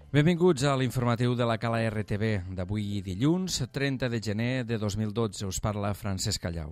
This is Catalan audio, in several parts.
Benvinguts a l'informatiu de la Cala RTV d'avui dilluns, 30 de gener de 2012. Us parla Francesc Callau.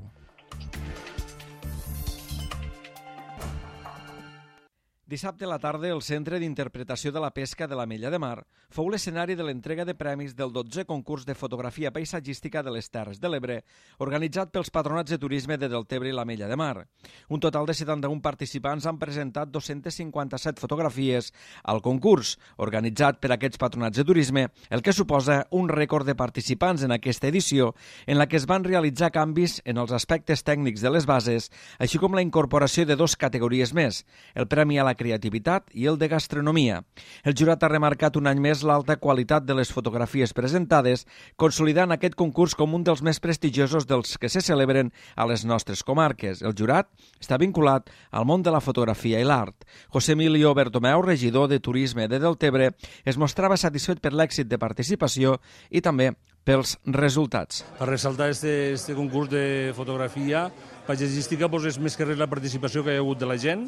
Dissabte a la tarda, el Centre d'Interpretació de la Pesca de l'Ametlla de Mar fou l'escenari de l'entrega de premis del 12è concurs de fotografia paisatgística de les Terres de l'Ebre, organitzat pels Patronats de Turisme de Deltebre i l'Ametlla de Mar. Un total de 71 participants han presentat 257 fotografies al concurs, organitzat per aquests Patronats de Turisme, el que suposa un rècord de participants en aquesta edició, en la que es van realitzar canvis en els aspectes tècnics de les bases, així com la incorporació de 2 categories més, el Premi a la Creativitat i el de Gastronomia. El jurat ha remarcat un any més l'alta qualitat de les fotografies presentades, consolidant aquest concurs com un dels més prestigiosos dels que se celebren a les nostres comarques. El jurat està vinculat al món de la fotografia i l'art. José Emilio Bertomeu, regidor de Turisme de Deltebre, es mostrava satisfet per l'èxit de participació i també pels resultats. Per ressaltar este concurs de fotografia paisatgística és més que res la participació que hi ha hagut de la gent.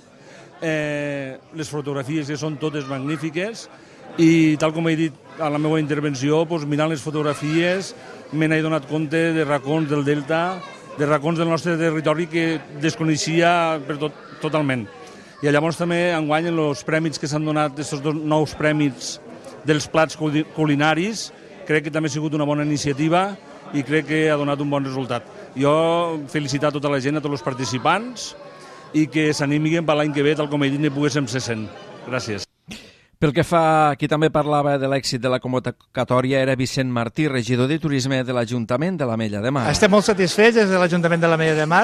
Les fotografies que són totes magnífiques i tal com he dit a la meva intervenció, mirant les fotografies me n'he donat compte de racons del Delta, de racons del nostre territori que desconeixia totalment. I llavors també enguany en els prèmits que s'han donat, aquests 2 nous prèmits dels plats culinaris, crec que també ha sigut una bona iniciativa i crec que ha donat un bon resultat. Jo felicitar tota la gent, a tots els participants, i que s'animin per l'any que ve, tal com he dit, ne poguéssim ser 100. Gràcies. Pel que fa, qui també parlava de l'èxit de la convocatòria era Vicent Martí, regidor de Turisme de l'Ajuntament de l'Ametlla de Mar. Estem molt satisfets des de l'Ajuntament de l'Ametlla de Mar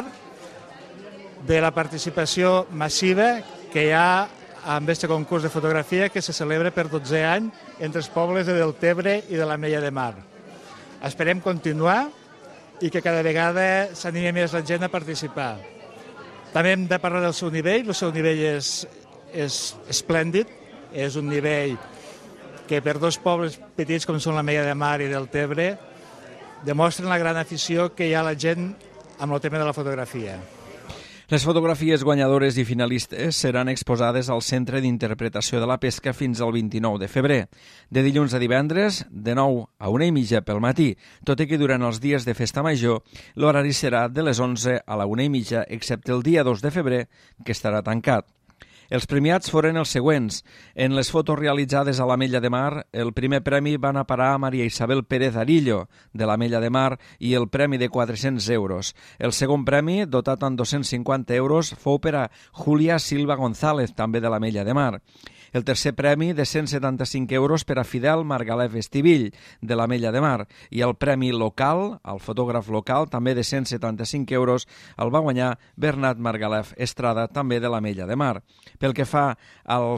de la participació massiva que hi ha amb aquest concurs de fotografia que se celebra per 12è any entre els pobles de Deltebre i de l'Ametlla de Mar. Esperem continuar i que cada vegada s'animi més la gent a participar. També hem de parlar del seu nivell. El seu nivell és esplèndid. És un nivell que per 2 pobles petits com són l'Ametlla de Mar i Deltebre demostren la gran afició que hi ha a la gent amb el tema de la fotografia. Les fotografies guanyadores i finalistes seran exposades al Centre d'Interpretació de la Pesca fins al 29 de febrer. De dilluns a divendres, de 9 a 1:30 pel matí, tot i que durant els dies de festa major l'horari serà de les 11 a la 1:30, excepte el dia 2 de febrer, que estarà tancat. Els premiats foren els següents. En les fotos realitzades a l'Ametlla de Mar, el primer premi va anar a parar a Maria Isabel Pérez Arillo, de l'Ametlla de Mar, i el premi de 400 euros. El segon premi, dotat amb 250 euros, fou per a Julia Silva González, també de l'Ametlla de Mar. El tercer premi, de 175 euros, per a Fidel Margalef Estivill, de l'Ametlla de Mar. I el premi local, al fotògraf local, també de 175 euros, el va guanyar Bernat Margalef Estrada, també de l'Ametlla de Mar. Pel que fa al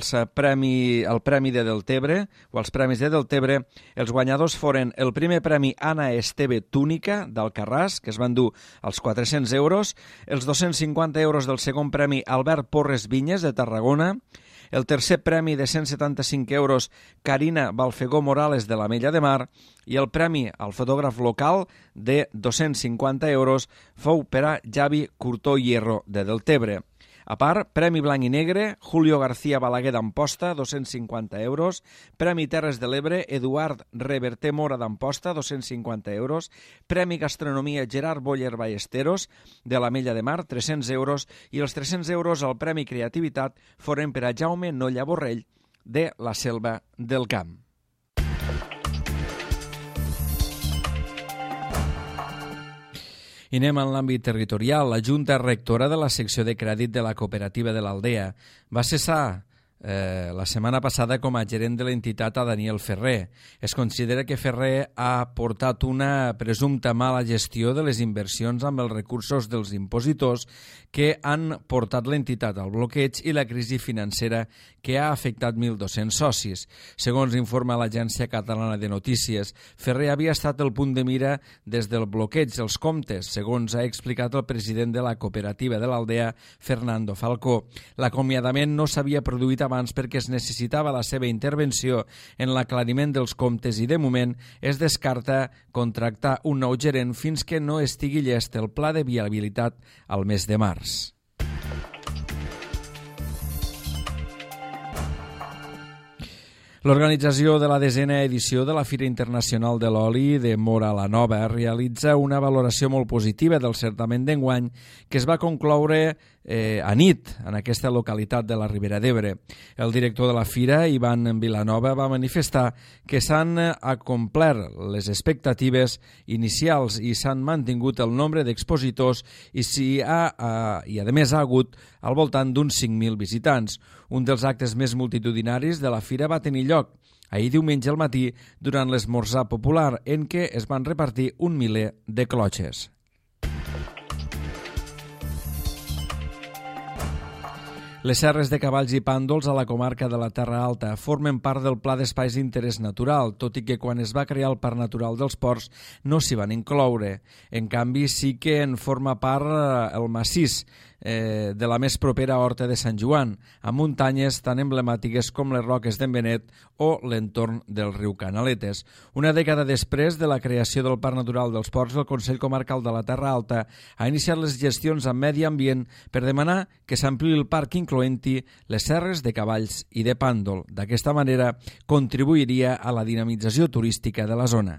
premi de Deltebre, o als premis de Deltebre, els guanyadors foren el primer premi Anna Esteve Túnica, d'Alcarràs, que es van dur als 400 euros, els 250 euros del segon premi Albert Porres Vinyes, de Tarragona, el tercer premi de 175 euros Carina Balfegó Morales, de l'Ametlla de Mar, i el premi al fotògraf local de 250 euros fou per a Javi Curtó Hierro, de Deltebre. A part, Premi Blanc i Negre, Julio García Balaguer d'Amposta, 250 euros, Premi Terres de l'Ebre, Eduard Reverter Mora d'Amposta, 250 euros, Premi Gastronomia Gerard Boyer Ballesteros, de l'Ametlla de Mar, 300 euros, i els 300 euros al Premi Creativitat foren per a Jaume Nolla Borrell, de la Selva del Camp. I anem en l'àmbit territorial. La Junta Rectora de la secció de crèdit de la cooperativa de l'Aldea va cessar la setmana passada com a gerent de l'entitat a Daniel Ferrer. Es considera que Ferrer ha portat una presumpta mala gestió de les inversions amb els recursos dels impositors que han portat l'entitat al bloqueig i la crisi financera que ha afectat 1.200 socis. Segons informa l'Agència Catalana de Notícies, Ferrer havia estat el punt de mira des del bloqueig dels comptes, segons ha explicat el president de la cooperativa de l'Aldea, Fernando Falcó. L'acomiadament no s'havia produït abans perquè es necessitava la seva intervenció en l'aclariment dels comptes i, de moment, es descarta contractar un nou gerent fins que no estigui llest el pla de viabilitat al mes de març. L'organització de la 10a edició de la Fira Internacional de l'Oli de Móra la Nova realitza una valoració molt positiva del certament d'enguany que es va concloure a nit en aquesta localitat de la Ribera d'Ebre. El director de la Fira, Ivan Vilanova, va manifestar que s'han acomplert les expectatives inicials i s'han mantingut el nombre d'expositors i a més ha hagut al voltant d'uns 5.000 visitants. Un dels actes més multitudinaris de la Fira va tenir lloc ahir diumenge al matí durant l'esmorzar popular en què es van repartir 1 miler de clotxes. Les serres de Cavalls i Pàndols a la comarca de la Terra Alta formen part del Pla d'Espais d'Interès Natural, tot i que quan es va crear el Parc Natural dels Ports no s'hi van incloure. En canvi, sí que en forma part el massís de la més propera Horta de Sant Joan, amb muntanyes tan emblemàtiques com les Roques d'en Benet o l'entorn del riu Canaletes. Una dècada després de la creació del Parc Natural dels Ports, el Consell Comarcal de la Terra Alta ha iniciat les gestions amb medi ambient per demanar que s'ampliï el parc incloent-hi les serres de Cavalls i de Pàndol. D'aquesta manera, contribuiria a la dinamització turística de la zona.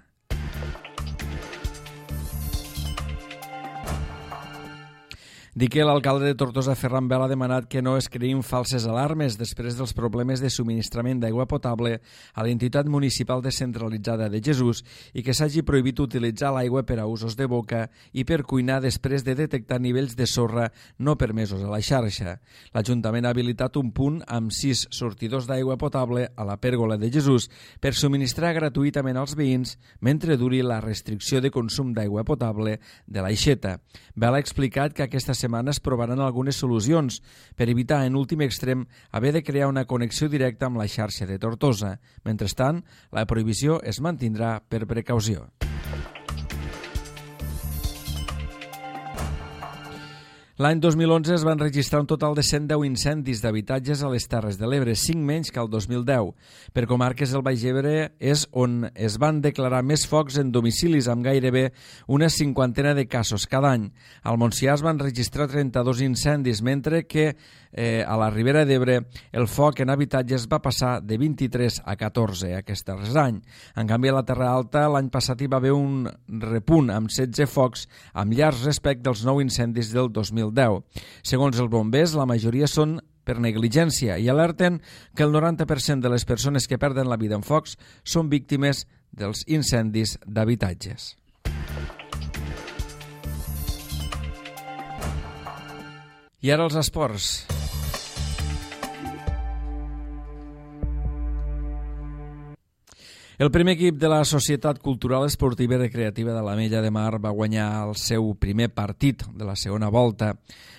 Dir que l'alcalde de Tortosa, Ferran Bel, ha demanat que no es creïn falses alarmes després dels problemes de subministrament d'aigua potable a l'entitat municipal descentralitzada de Jesús i que s'hagi prohibit utilitzar l'aigua per a usos de boca i per cuinar després de detectar nivells de sorra no permesos a la xarxa. L'Ajuntament ha habilitat un punt amb 6 sortidors d'aigua potable a la pèrgola de Jesús per subministrar gratuïtament als veïns mentre duri la restricció de consum d'aigua potable de l'Aixeta. Bel ha explicat que aquesta setmana es provaran algunes solucions per evitar, en últim extrem, haver de crear una connexió directa amb la xarxa de Tortosa. Mentrestant, la prohibició es mantindrà per precaució. L'any 2011 es van registrar un total de 110 incendis d'habitatges a les Terres de l'Ebre, 5 menys que el 2010. Per comarques del Baix Ebre és on es van declarar més focs en domicilis, amb gairebé una 50 de casos cada any. Al Montsià es van registrar 32 incendis, mentre que a la Ribera d'Ebre el foc en habitatges va passar de 23 a 14 aquest darrer any. En canvi, a la Terra Alta l'any passat hi va haver un repunt amb 16 focs amb llars respecte als 9 incendis del 2010. Segons els bombers, la majoria són per negligència i alerten que el 90% de les persones que perden la vida en focs són víctimes dels incendis d'habitatges. I ara els esports. El primer equip de la Societat Cultural Esportiva i Recreativa de l'Ametlla de Mar va guanyar el seu primer partit de la segona volta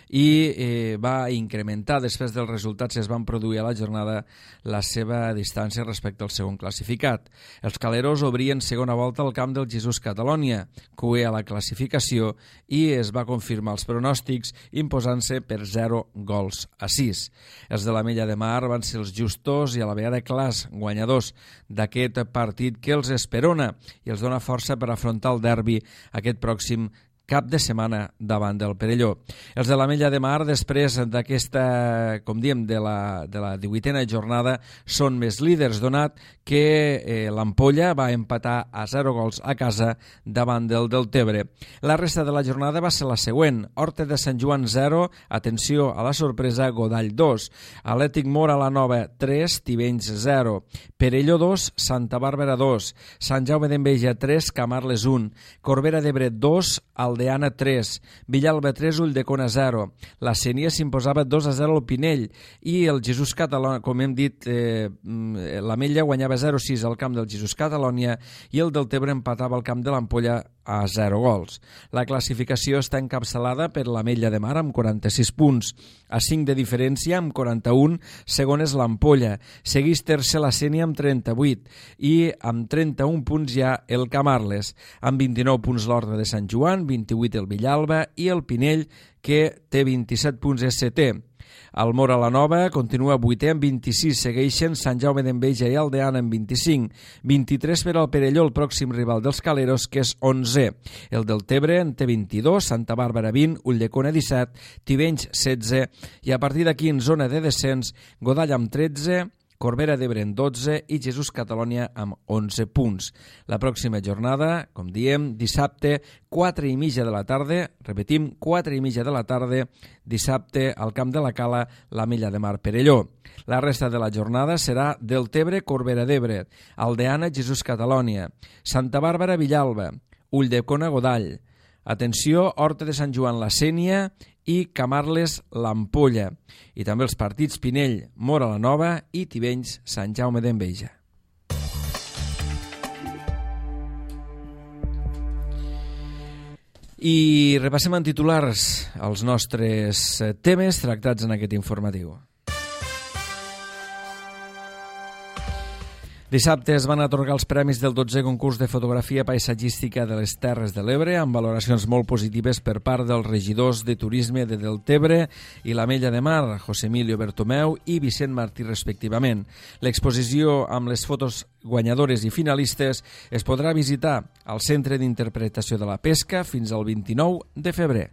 i va incrementar, després dels resultats que es van produir a la jornada, la seva distància respecte al segon classificat. Els caleros obrien segona volta al camp del Jesús Catalonia, cué a la classificació, i es va confirmar els pronòstics imposant-se per 0-6. Els de l'Ametlla de Mar van ser els justos i a la vegada clars guanyadors d'aquest partit que els esperona i els dona força per afrontar el derbi aquest pròxim cap de setmana davant del Perelló. Els de l'Ametlla de Mar, després d'aquesta, com diem, de la 18a jornada, són més líders, donat que l'Ampolla va empatar a 0 a casa davant del Deltebre. La resta de la jornada va ser la següent: Horta de Sant Joan 0, atenció a la sorpresa, Godall 2, Atlètic Móra la Nova 3, Tivenys 0, Perelló 2, Santa Bàrbara 2, Sant Jaume d'Enveja 3, Camarles 1, Corbera d'Ebre 2, Aldeana 3, Villalba 3, Ulldecona 0. La Sénia s'imposava 2-0 al Pinell i el Jesús Catalonia, com hem dit, l'Ametlla guanyava 0-6 al camp del Jesús Catalonia i el Deltebre empatava al camp de l'Ampolla a 0 gols. La classificació està encapçalada per l'Ametlla de Mar amb 46 punts, a 5 de diferència amb 41, segon és l'Ampolla, segueix tercer la Sénia amb 38 i amb 31 punts ja el Camarles, amb 29 punts l'Horta de Sant Joan, 28 el Villalba i el Pinell, que té 27 punts, és setè. El Móra la Nova continua 8è amb 26, segueixen Sant Jaume d'Enveja i Aldeana amb 25, 23 per al Perelló, el pròxim rival dels Caleros, que és 11è. El Deltebre en té 22, Santa Bàrbara 20, Ulldecona 17, Tivenys 16 i a partir d'aquí en zona de descens, Godall amb 13, Corbera d'Ebre en 12 i Jesús Catalònia amb 11 punts. La pròxima jornada, com diem, dissabte, 4:30 de la tarda, repetim, 4:30 de la tarda, dissabte al Camp de la Cala, l'Ametlla de Mar Perelló. La resta de la jornada serà Deltebre, Corbera d'Ebre, Aldeana, Jesús Catalònia, Santa Bàrbara, Villalba, Ulldecona, Godall, atenció, Horta de Sant Joan, la Sénia i Camarles, l'Ampolla. I també els partits Pinell, Móra la Nova i Tivenys, Sant Jaume d'Enveja. I repassem en titulars els nostres temes tractats en aquest informatiu. Dissabte es van atorgar els premis del 12è concurs de fotografia paisatgística de les Terres de l'Ebre, amb valoracions molt positives per part dels regidors de turisme de Deltebre i l'Ametlla de Mar, José Emilio Bertomeu i Vicent Martí, respectivament. L'exposició amb les fotos guanyadores i finalistes es podrà visitar al Centre d'Interpretació de la Pesca fins al 29 de febrer.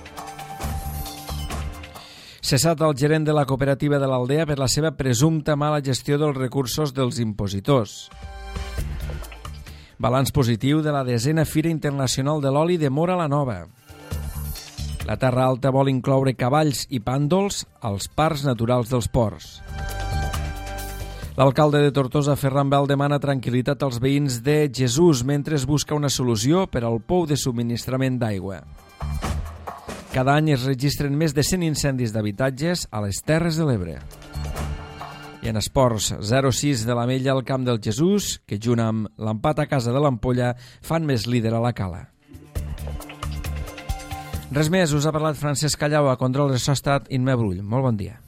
Cessat el gerent de la cooperativa de l'Aldea per la seva presumpta mala gestió dels recursos dels impositors. Balanç positiu de la 10a Fira Internacional de l'Oli de Móra la Nova. La Terra Alta vol incloure cavalls i pàndols als parcs naturals dels ports. L'alcalde de Tortosa, Ferran Bel, demana tranquil·litat als veïns de Jesús mentre es busca una solució per al pou de subministrament d'aigua. Cada any es registren més de 100 incendis d'habitatges a les Terres de l'Ebre. I en esports, 0-6 de l'Ametlla al Camp del Jesús, que junt amb l'empat a casa de l'Ampolla fan més líder a la Cala. Res més, us ha parlat Francesc Callau, a control de so ha estat Inme Brull. Molt bon dia.